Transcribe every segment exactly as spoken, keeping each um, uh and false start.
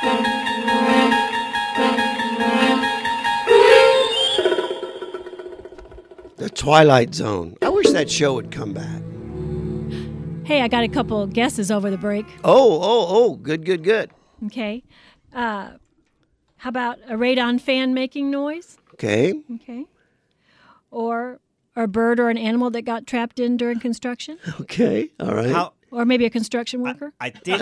The Twilight Zone. I wish that show would come back. Hey, I got a couple of guesses over the break. Oh, oh, oh, good, good, good. Okay. Uh, how about a radon fan making noise? Okay. Okay. Or a bird or an animal that got trapped in during construction? Okay, all right. How, Or maybe a construction worker? I, I think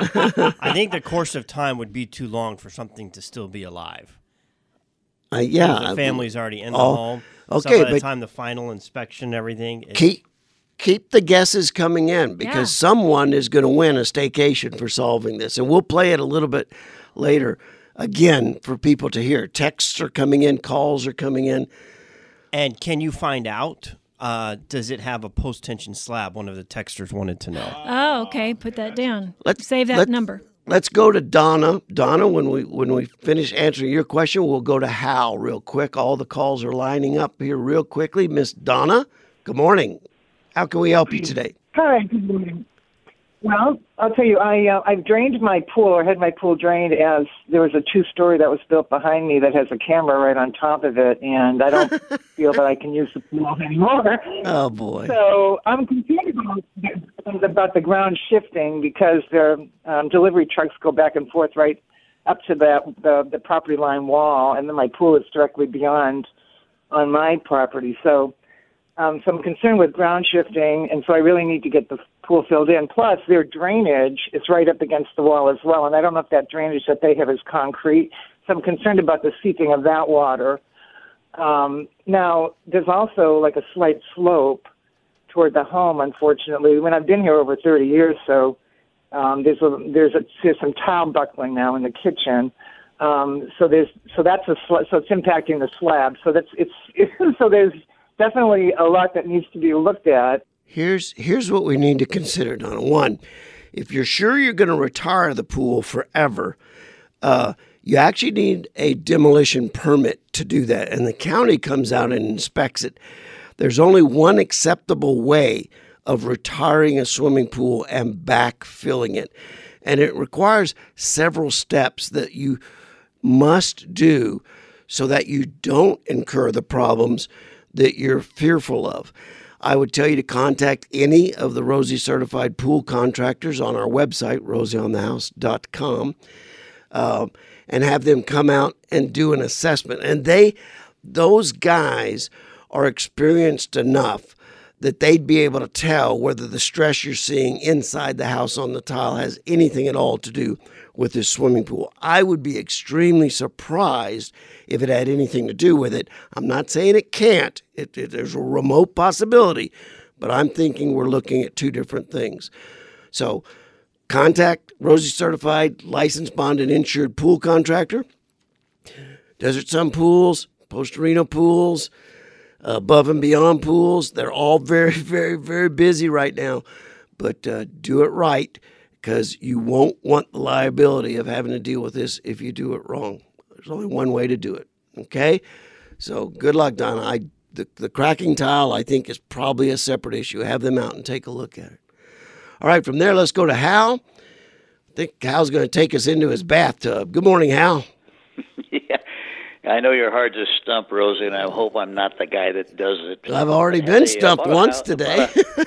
I think the course of time would be too long for something to still be alive. Uh, yeah. The family's already in the Oh, home. okay, so by the but time the final inspection and everything, it, keep keep the guesses coming in because Yeah. someone is going to win a staycation for solving this, and we'll play it a little bit later again for people to hear. Texts are coming in, calls are coming in. and can you find out? Uh, does it have a post-tension slab? One of the texters wanted to know. Oh, okay. Put that down. Let's Save that let's- number. Let's go to Donna. Donna, when we when we finish answering your question, we'll go to Hal real quick. All the calls are lining up here real quickly. Miss Donna, good morning. How can we help you today? Hi, good morning. Well, I'll tell you, I uh, I've drained my pool, or had my pool drained, as there was a two-story that was built behind me that has a camera right on top of it, and I don't feel that I can use the pool anymore. Oh boy. So I'm concerned about the, about the ground shifting because their um, delivery trucks go back and forth right up to the, the the property line wall, and then my pool is directly beyond on my property. So. Um, so I'm concerned with ground shifting, and so I really need to get the pool filled in. Plus, their drainage is right up against the wall as well, and I don't know if that drainage that they have is concrete. So I'm concerned about the seeping of that water. Um, now, there's also like a slight slope toward the home, unfortunately. When I've been here over thirty years, so um, there's a, there's a, there's some tile buckling now in the kitchen. Um, so there's so that's a sl- so it's impacting the slab. So that's it's, it's so there's definitely a lot that needs to be looked at. Here's here's what we need to consider, Donna. One, if you're sure you're going to retire the pool forever, uh, you actually need a demolition permit to do that, and the county comes out and inspects it. There's only one acceptable way of retiring a swimming pool and backfilling it, and it requires several steps that you must do so that you don't incur the problems that you're fearful of. I would tell you to contact any of the Rosie certified pool contractors on our website, rosie on the house dot com, uh, and have them come out and do an assessment. And they, those guys are experienced enough that they'd be able to tell whether the stress you're seeing inside the house on the tile has anything at all to do with this swimming pool. I would be extremely surprised if it had anything to do with it. I'm not saying it can't. It, it, there's a remote possibility, but I'm thinking we're looking at two different things. So contact Rosie Certified, licensed, bonded, insured pool contractor. Desert Sun Pools, Post Reno Pools, Above and Beyond Pools. They're all very, very, very busy right now. But uh, do it right, because you won't want the liability of having to deal with this if you do it wrong. There's only one way to do it, okay? So good luck, Donna. I, the, the cracking tile, I think, is probably a separate issue. Have them out and take a look at it. All right, from there, let's go to Hal. I think Hal's going to take us into his bathtub. Good morning, Hal. Yeah, I know you're hard to stump, Rosie, and I hope I'm not the guy that does it. I've already I been a- stumped about a once house- today.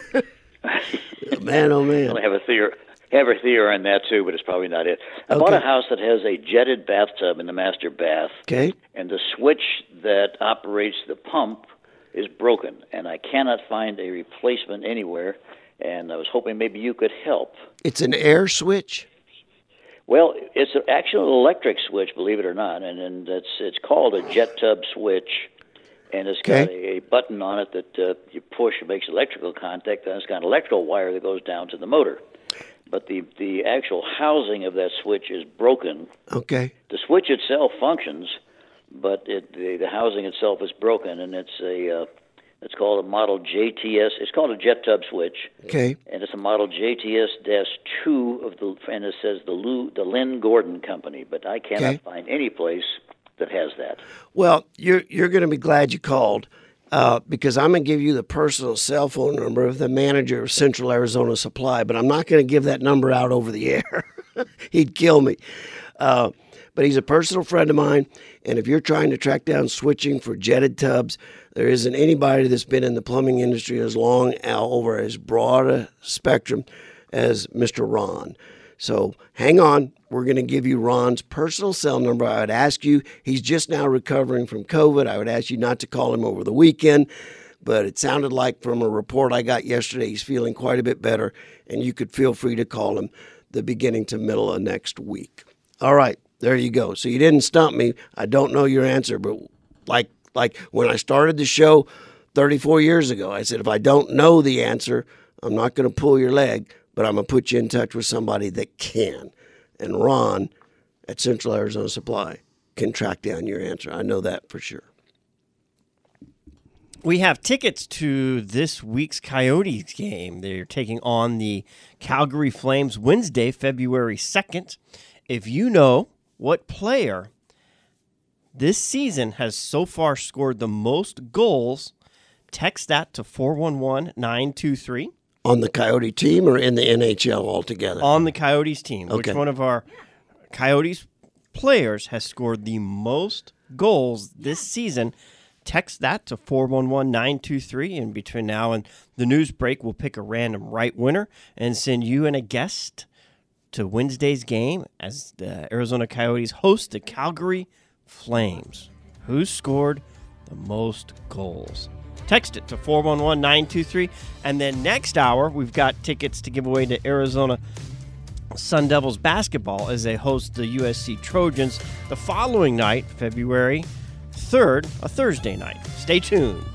about Man, oh, a- man. I have a theory. Have a theory on that too, but it's probably not it. I bought Okay. a house that has a jetted bathtub in the master bath, Okay. and the switch that operates the pump is broken, and I cannot find a replacement anywhere. And I was hoping maybe you could help. It's an air switch? Well, it's an actual electric switch, believe it or not, and, and it's it's called a jet tub switch, and it's got Okay. a, a button on it that uh, you push, it makes electrical contact, and it's got an electrical wire that goes down to the motor. But the, the actual housing of that switch is broken. Okay. The switch itself functions, but it, the, the housing itself is broken, and it's a uh, it's called a model J T S. It's called a jet tub switch. Okay. And it's a model J T S two of the, and it says the Lou, the Lynn Gordon Company, but I cannot Okay. find any place that has that. Well, you're you're going to be glad you called uh, because I'm going to give you the personal cell phone number of the manager of Central Arizona Supply, but I'm not going to give that number out over the air. He'd kill me. Uh, but he's a personal friend of mine, and if you're trying to track down switching for jetted tubs, there isn't anybody that's been in the plumbing industry as long, over as broad a spectrum as Mister Ron. So hang on. We're going to give you Ron's personal cell number. I would ask you, he's just now recovering from COVID. I would ask you not to call him over the weekend, but it sounded like from a report I got yesterday, he's feeling quite a bit better, and you could feel free to call him the beginning to middle of next week. All right, there you go. So you didn't stump me. I don't know your answer, but like like when I started the show thirty-four years ago, I said, if I don't know the answer, I'm not going to pull your leg, but I'm going to put you in touch with somebody that can. And Ron at Central Arizona Supply can track down your answer. I know that for sure. We have tickets to this week's Coyotes game. They're taking on the Calgary Flames Wednesday, February second. If you know what player this season has so far scored the most goals, text that to four one one, nine two three. On the Coyote team or in the N H L altogether? On the Coyotes team. Okay. Which one of our Coyotes players has scored the most goals this season? Text that to four one one, nine two three, and between now and the news break, we'll pick a random right winner and send you and a guest to Wednesday's game as the Arizona Coyotes host the Calgary Flames. Who scored the most goals? Text it to four one one, nine two three, and then next hour, we've got tickets to give away to Arizona Sun Devils basketball as they host the U S C Trojans the following night, February third, a Thursday night. Stay tuned.